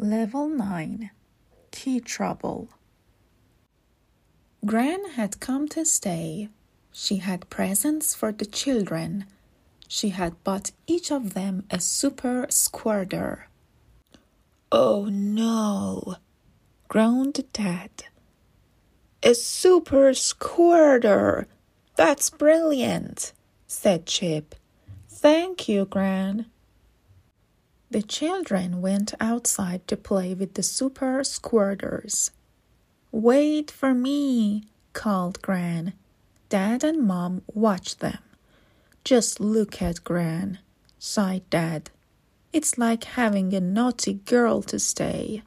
Level 9 Key Trouble. Gran had come to stay. She had presents for the children. She had bought each of them a super squirter. "Oh no," groaned Dad. "A super squirter! That's brilliant," said Chip. "Thank you, Gran." The children went outside to play with the super squirters. "Wait for me," called Gran. Dad and Mom watched them. "Just look at Gran," sighed Dad. "It's like having a naughty girl to stay."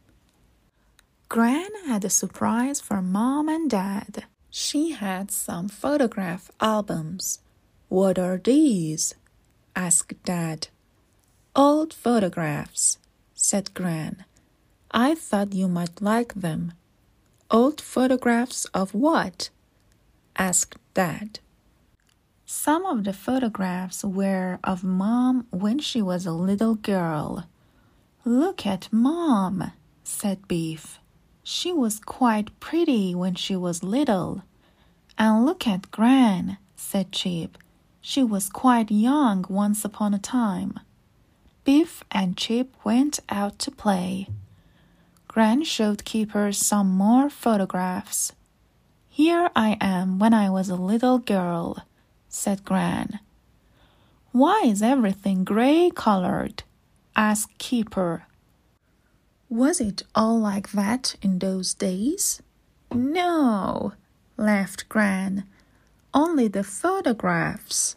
Gran had a surprise for Mom and Dad. She had some photograph albums. "What are these?" asked Dad. "Old photographs," said Gran. "I thought you might like them." "Old photographs of what?" asked Dad. Some of the photographs were of Mom when she was a little girl. "Look at Mom," said Beef. "She was quite pretty when she was little." "And look at Gran," said Chip. "She was quite young once upon a time." Beef and Chip went out to play. Gran showed Keeper some more photographs. "Here I am when I was a little girl," said Gran. "Why is everything gray-colored?" asked Keeper. "Was it all like that in those days?" "No," laughed Gran. "Only the photographs."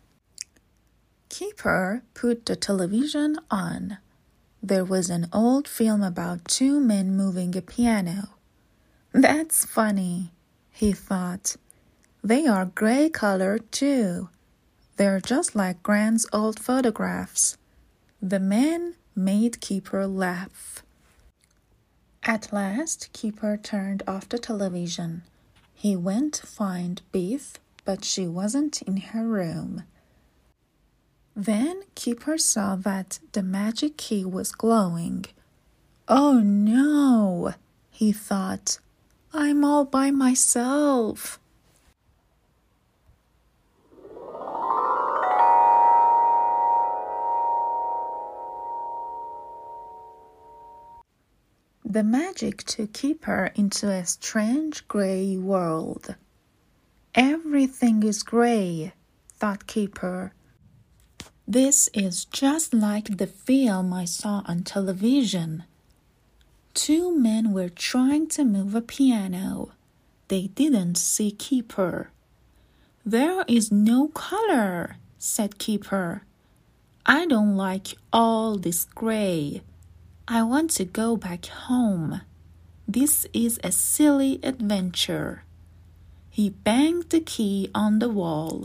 Keeper put the television on. There was an old film about two men moving a piano. "That's funny," he thought. "They are gray-colored too. They're just like Gran's old photographs." The men made Keeper laugh. At last, Keeper turned off the television. He went to find Beef, but she wasn't in her room. Then Keeper saw that the magic key was glowing. "Oh no," he thought. "I'm all by myself." The magic took Keeper into a strange gray world. "Everything is gray," thought Keeper. "This is just like the film I saw on television." Two men were trying to move a piano. They didn't see Keeper. "There is no color," said Keeper. "I don't like all this gray. I want to go back home. This is a silly adventure." He banged the key on the wall.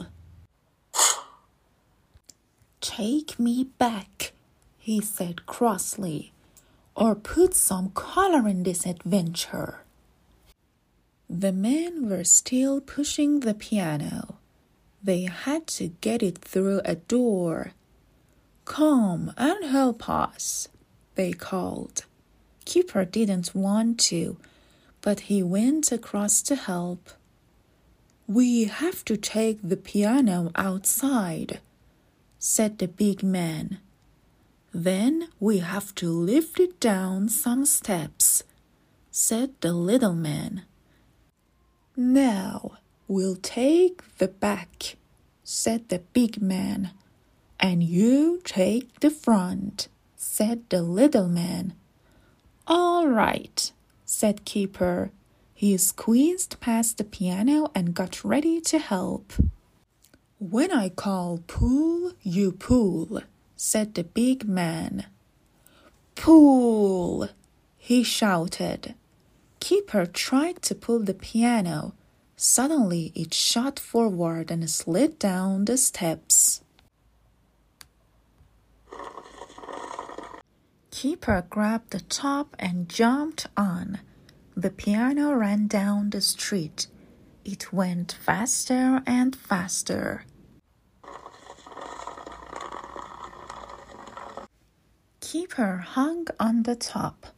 "Take me back," he said crossly, "or put some color in this adventure." The men were still pushing the piano. They had to get it through a door. "Come and help us," they called. Keeper didn't want to, but he went across to help. "We have to take the piano outside," said the big man. "Then we have to lift it down some steps," said the little man. "Now we'll take the back," said the big man. "And you take the front," said the little man. "All right," said Keeper. He squeezed past the piano and got ready to help. "When I call pull, you pull," said the big man. "Pull!" he shouted. Keeper tried to pull the piano. Suddenly it shot forward and slid down the steps. Keeper grabbed the top and jumped on. The piano ran down the street. It went faster and faster. Keeper hung on the top.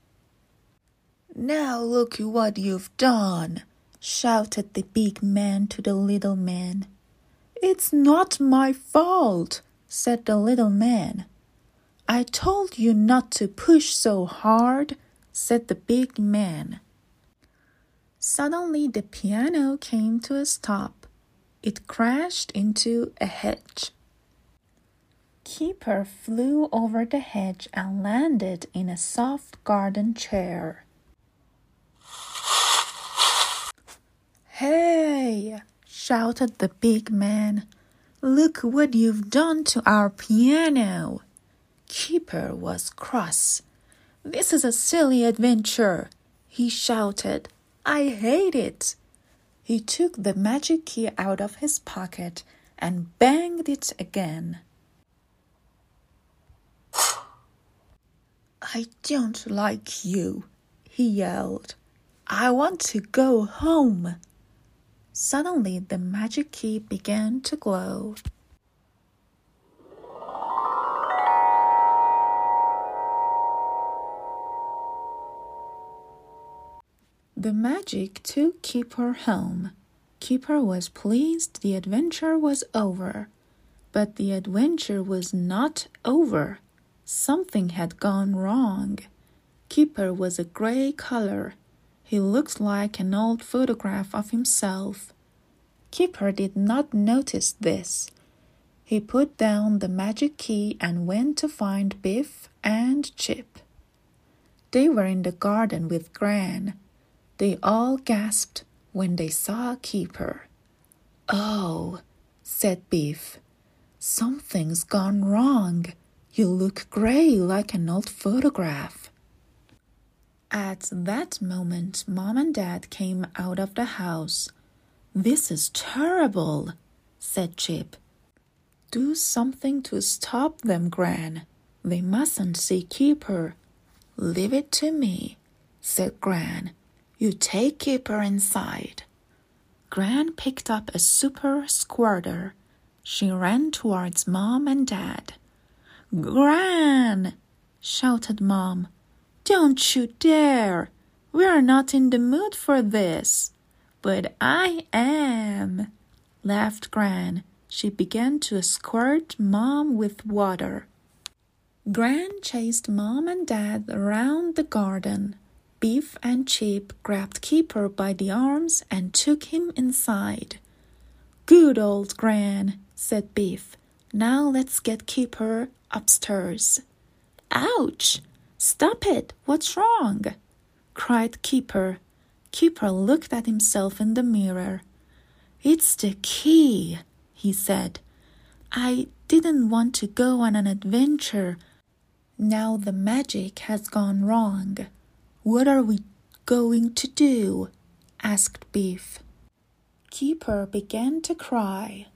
"Now look what you've done," shouted the big man to the little man. "It's not my fault," said the little man. "I told you not to push so hard," said the big man. Suddenly the piano came to a stop. It crashed into a hedge. Keeper flew over the hedge and landed in a soft garden chair. "Hey!" shouted the big man. "Look what you've done to our piano." Keeper was cross. "This is a silly adventure," he shouted. "I hate it." He took the magic key out of his pocket and banged it again. "I don't like you," he yelled. "I want to go home." Suddenly the magic key began to glow. The magic took Keeper home. Keeper was pleased the adventure was over. But the adventure was not over. Something had gone wrong. Keeper was a gray color. He looked like an old photograph of himself. Keeper did not notice this. He put down the magic key and went to find Biff and Chip. They were in the garden with Gran. They all gasped when they saw Keeper. "Oh," said Biff. "Something's gone wrong. You look gray like an old photograph." At that moment, Mom and Dad came out of the house. "This is terrible," said Chip. "Do something to stop them, Gran. They mustn't see Keeper." "Leave it to me," said Gran. "You take Keeper inside." Gran picked up a super squirter. She ran towards Mom and Dad. "Gran!" shouted Mom. "Don't you dare! We're not in the mood for this." "But I am," laughed Gran. She began to squirt Mom with water. Gran chased Mom and Dad around the garden. Biff and Chip grabbed Keeper by the arms and took him inside. "Good old Gran," said Biff. "Now let's get Keeper upstairs." "Ouch! Stop it! What's wrong?" cried Keeper. Keeper looked at himself in the mirror. "It's the key," he said. "I didn't want to go on an adventure. Now the magic has gone wrong." "What are we going to do?" asked Biff. Keeper began to cry.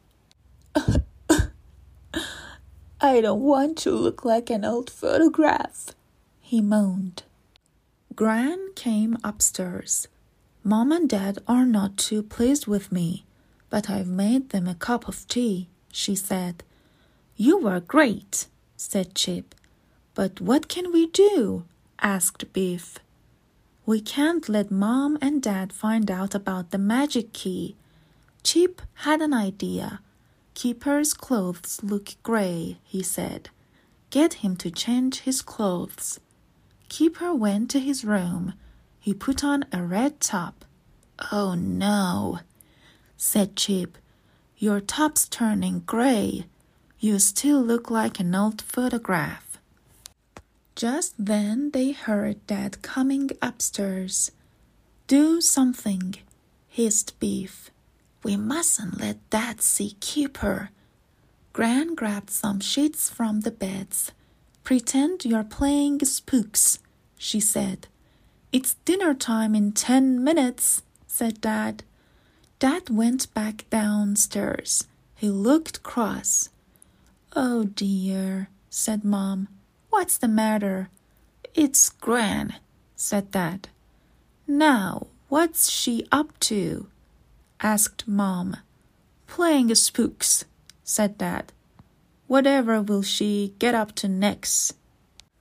"I don't want to look like an old photograph," he moaned. Gran came upstairs. "Mom and Dad are not too pleased with me, but I've made them a cup of tea," she said. "You were great," said Chip. "But what can we do?" asked Biff. "We can't let Mom and Dad find out about the magic key." Chip had an idea. "Keeper's clothes look gray," he said. "Get him to change his clothes." Keeper went to his room. He put on a red top. "Oh no," said Chip. "Your top's turning gray. You still look like an old photograph." Just then they heard Dad coming upstairs. "Do something," hissed Biff. "We mustn't let Dad see Keeper." Gran grabbed some sheets from the beds. "Pretend you're playing spooks," she said. "It's dinner time in 10 minutes," said Dad. Dad went back downstairs. He looked cross. "Oh dear," said Mom. "What's the matter?" "It's Gran," said Dad. "Now, what's she up to?" asked Mom. "Playing spooks," said Dad. "Whatever will she get up to next?"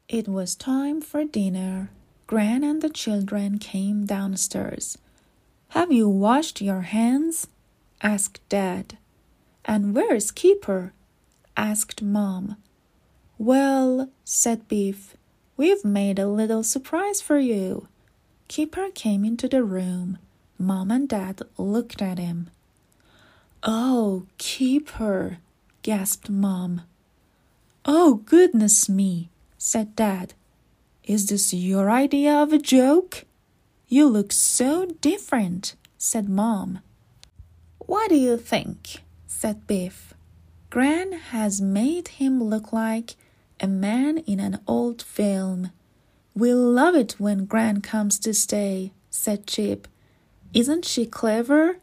It was time for dinner. Gran and the children came downstairs. "Have you washed your hands?" asked Dad. "And where's Keeper?" asked Mom. "Well," said Beef, "we've made a little surprise for you." Keeper came into the room. Mom and Dad looked at him. "Oh, Keeper," gasped Mom. "Oh, goodness me," said Dad. "Is this your idea of a joke?" "You look so different," said Mom. "What do you think?" said Biff. "Gran has made him look like a man in an old film." "We love it when Gran comes to stay," said Chip. "Isn't she clever?"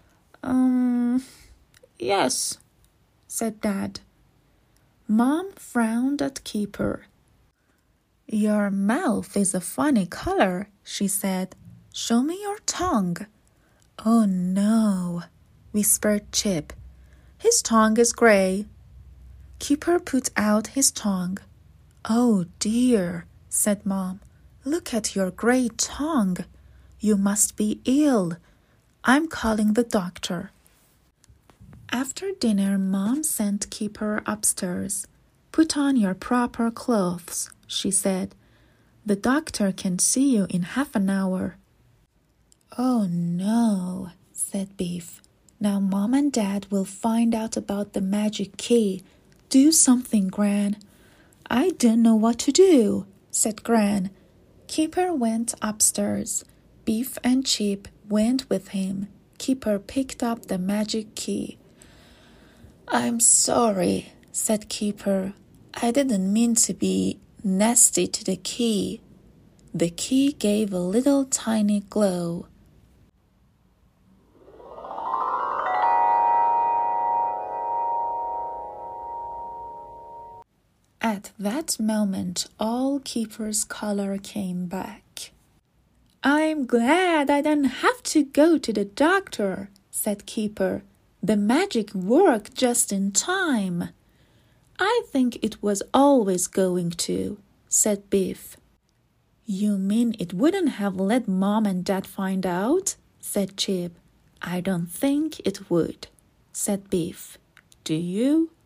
Yes," said Dad. Mom frowned at Keeper. "Your mouth is a funny color," she said. "Show me your tongue." "Oh no," whispered Chip. "His tongue is gray." Keeper put out his tongue. "Oh dear," said Mom. "Look at your gray tongue. You must be ill. I'm calling the doctor." After dinner, Mom sent Keeper upstairs. "Put on your proper clothes," she said. "The doctor can see you in half an hour." "Oh no," said Beef. "Now Mom and Dad will find out about the magic key. Do something, Gran." "I don't know what to do," said Gran. Keeper went upstairs. Beef and Chip went with him. Keeper picked up the magic key. "I'm sorry," said Keeper. "I didn't mean to be nasty to the key." The key gave a little tiny glow. At that moment, all Keeper's color came back. "I'm glad I don't have to go to the doctor," said Keeper. "The magic worked just in time." "I think it was always going to," said Biff. "You mean it wouldn't have let Mom and Dad find out?" said Chip. "I don't think it would," said Biff. "Do you?"